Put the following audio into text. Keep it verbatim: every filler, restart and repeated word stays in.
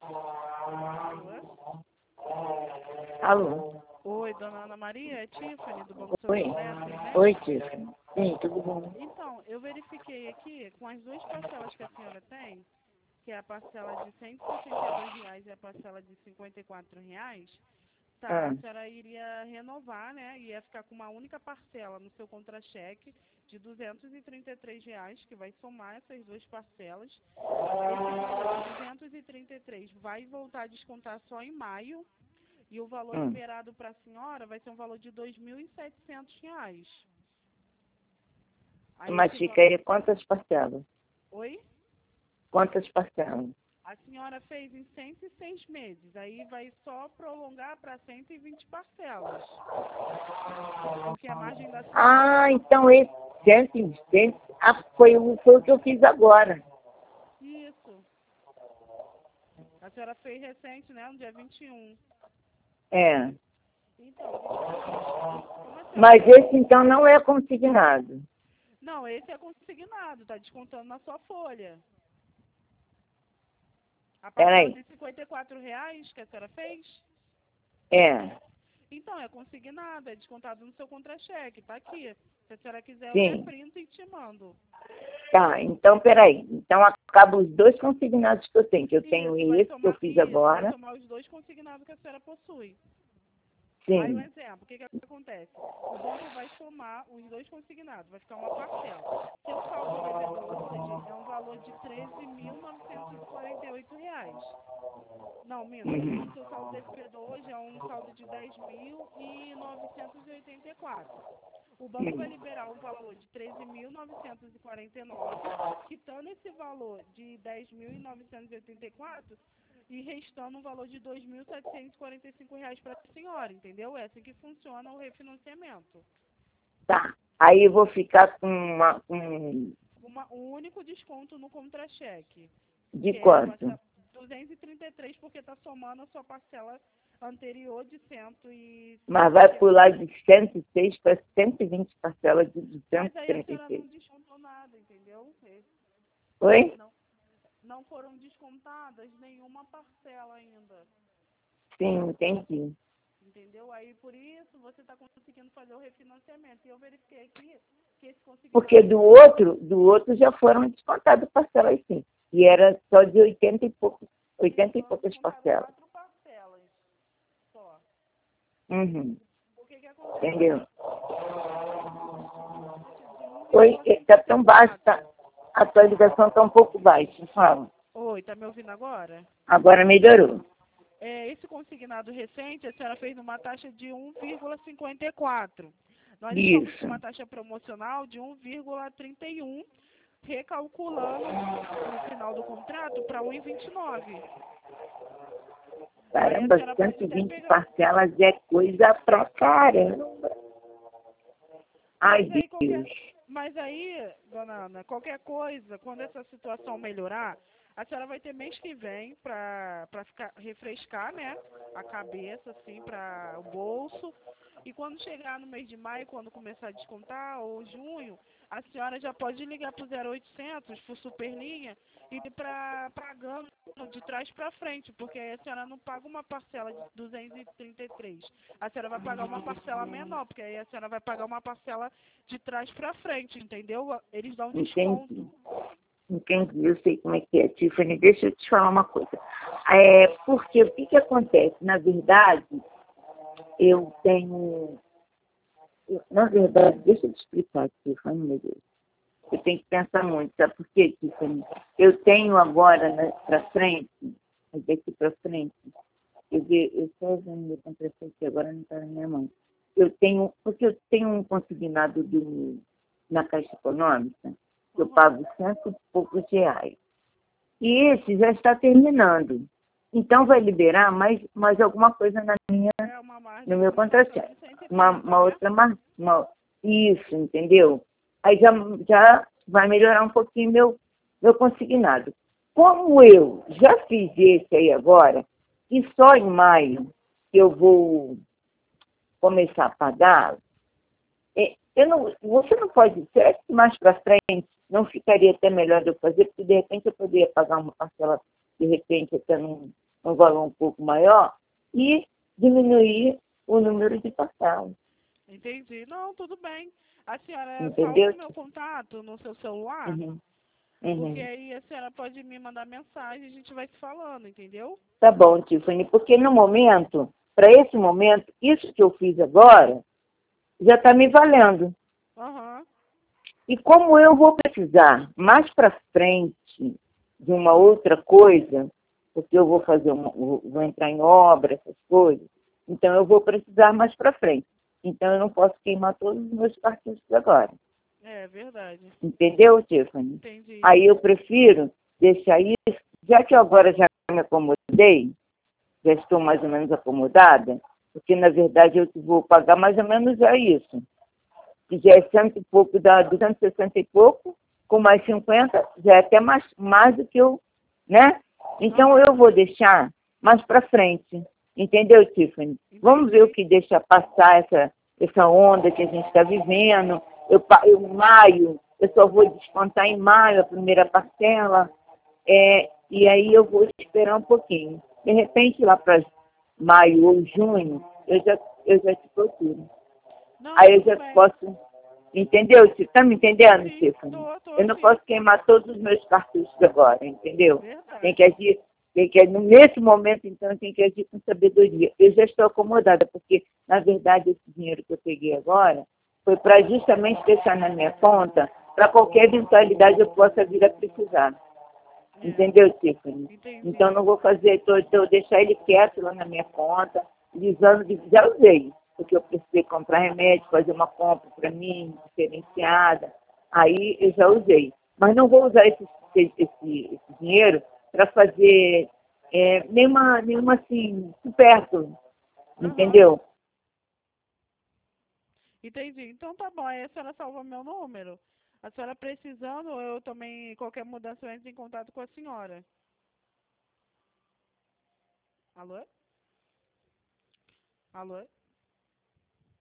Alô? Oi, dona Ana Maria, é Tiffany, do Banco Oi. Social Eletro, né? Oi, Tiffany. Sim, tudo bom? Então, eu verifiquei aqui com as duas parcelas que a senhora tem, que é a parcela de cento e sessenta e dois reais e a parcela de cinquenta e quatro reais, tá, Ah. a senhora iria renovar, né? Ia ficar com uma única parcela no seu contra-cheque de duzentos e trinta e três reais, que vai somar essas duas parcelas. Esse valor de duzentos e trinta e três vai voltar a descontar só em maio. E o valor Hum. liberado para a senhora vai ser um valor de dois mil e setecentos reais. Aí Mas esse fica aí quantas parcelas? Oi? Quantas parcelas? A senhora fez em cento e seis meses. Aí vai só prolongar para cento e vinte parcelas. Porque a margem da senhora... Ah, então esse cento e vinte ah, foi, o, foi o que eu fiz agora. Isso. A senhora fez recente, né? No dia vinte e um. É. Então, como a senhora... Mas esse então não é consignado. Não, esse é consignado. Está descontando na sua folha. A parcela Peraí. de cinquenta e quatro reais que a senhora fez? É. Então, é consignado, é descontado no seu contra-cheque, tá aqui. Se a senhora quiser, eu Sim. até printo e te mando. Tá, então peraí. Então acaba os dois consignados que eu tenho. Que eu tenho Isso, vai esse que eu somar, fiz isso, vai agora. somar os dois consignados que a senhora possui. Sim. Aí um exemplo, o que, que acontece? O banco vai somar os dois consignados, vai ficar uma parcela. Seu saldo devedor hoje é um valor de treze mil novecentos e quarenta e oito reais. Não, minto. Uhum. O seu saldo devedor hoje é um saldo de dez mil novecentos e oitenta e quatro. O banco vai liberar um valor de treze mil novecentos e quarenta e nove, quitando esse valor de dez mil novecentos e oitenta e quatro e restando um valor de dois mil setecentos e quarenta e cinco reais para a senhora, entendeu? É assim que funciona o refinanciamento. Tá. Aí eu vou ficar com uma, um Uma, um único desconto no contra-cheque. de Que é a quanto? parcela duzentos e trinta e três, porque está somando a sua parcela anterior de cento e... Mas vai pular de cento e seis para cento e vinte parcelas de Mas duzentos e aí a trinta e senhora seis. não descontou nada, entendeu? Oi? Não, não foram descontadas nenhuma parcela ainda. Sim, entendi. Entendeu? Aí por isso você está conseguindo fazer o refinanciamento. E eu verifiquei aqui que esse consignado... Porque do outro, do outro já foram descontadas parcelas, sim. E era só de oitenta e poucos, oitenta e poucas parcelas. quatro parcelas só. Uhum. O que que acontece? Entendeu? De Oi, está tão baixo, tá? A tua ligação está um pouco baixa, fala. Oi, tá me ouvindo agora? Agora melhorou. É, esse consignado recente, a senhora fez numa taxa de um vírgula cinquenta e quatro. Nós estamos com Isso. uma taxa promocional de um vírgula trinta e um, recalculando no final do contrato para um vírgula vinte e nove. Caramba, cento e vinte parcelas é coisa pra caramba. Ai, Mas aí, qualquer, Deus. mas aí, dona Ana, qualquer coisa, quando essa situação melhorar, a senhora vai ter mês que vem para ficar refrescar, né, a cabeça, assim, para o bolso. E quando chegar no mês de maio, quando começar a descontar, ou junho, a senhora já pode ligar para o zero oitocentos, por Superlinha, e ir para pagando de trás para frente, porque aí a senhora não paga uma parcela de duzentos e trinta e três. A senhora vai pagar uma parcela menor, porque aí a senhora vai pagar uma parcela de trás para frente, entendeu? Eles dão desconto. Entendi. Entendi, eu sei como é que é, Tiffany. Deixa eu te falar uma coisa. É, porque o que, que acontece? Na verdade, eu tenho... eu- na verdade, deixa eu te explicar, Tiffany, meu Deus. Eu tenho que pensar muito, sabe por quê, Tiffany? Eu tenho agora, né, para frente, daqui para frente, eu, ve- eu estou vendo meu contrato aqui, agora não está na minha mão. Eu tenho, porque eu tenho um consignado do, na Caixa Econômica, eu pago cento e poucos reais. E esse já está terminando. Então, vai liberar mais, mais alguma coisa na minha, É uma margem no meu de uma parcela contra-cheque. de cento e trinta, Uma, uma né? outra margem. Isso, entendeu? Aí já, já vai melhorar um pouquinho meu, meu consignado. Como eu já fiz esse aí agora, e só em maio eu vou começar a pagar, é, eu não, você não pode, será que mais para frente não ficaria até melhor de eu fazer, porque de repente eu poderia pagar uma parcela, de repente até num, um valor um pouco maior e diminuir o número de parcelas. Entendi. Não, tudo bem. A senhora salva Entendeu? o meu contato no seu celular? Uhum. Porque Uhum. aí a senhora pode me mandar mensagem e a gente vai se falando, entendeu? Tá bom, Tiffany, porque no momento, para esse momento, isso que eu fiz agora já está me valendo. Aham. E como eu vou precisar mais para frente de uma outra coisa, porque eu vou fazer uma, vou entrar em obra, essas coisas, então eu vou precisar mais para frente. Então eu não posso queimar todos os meus cartuchos agora. É verdade. Entendeu, Tiffany? Entendi. Aí eu prefiro deixar isso, já que eu agora já me acomodei, já estou mais ou menos acomodada, porque na verdade eu vou pagar mais ou menos já isso. Que já é cento e pouco, dá duzentos e sessenta e pouco, com mais cinquenta, já é até mais, mais do que eu, né? Então Aham. eu vou deixar mais para frente. Entendeu, Tiffany? Entendi. Vamos ver o que deixa passar essa, essa onda que a gente está vivendo. Eu, pa- eu, maio, eu só vou descontar em maio a primeira parcela, é, e aí eu vou esperar um pouquinho. De repente, lá para maio ou junho, eu já, eu já te procuro. Não, Aí eu tudo já bem. posso. Entendeu? Você está me entendendo, Sim, Tiffany? tô, tô Eu não sim. posso queimar todos os meus cartuchos agora, entendeu? Tem que Verdade. agir, tem que, nesse momento, então, tem que agir com sabedoria. Eu já estou acomodada, porque, na verdade, esse dinheiro que eu peguei agora foi para justamente deixar na minha conta, para qualquer eventualidade eu possa vir a precisar. É, Entendeu, Tiffany? Então, entendi. não vou fazer, tô, tô, deixar ele quieto lá na minha conta, visando, de, já usei, porque eu precisei comprar remédio, fazer uma compra para mim, diferenciada, aí eu já usei. Mas não vou usar esse, esse, esse dinheiro para fazer é, nenhuma, nenhuma, assim, superto, Aham. entendeu? Entendi. Então tá bom. Aí a senhora salva meu número. A senhora precisando, eu também, qualquer mudança, eu entro em contato com a senhora. Alô? Alô?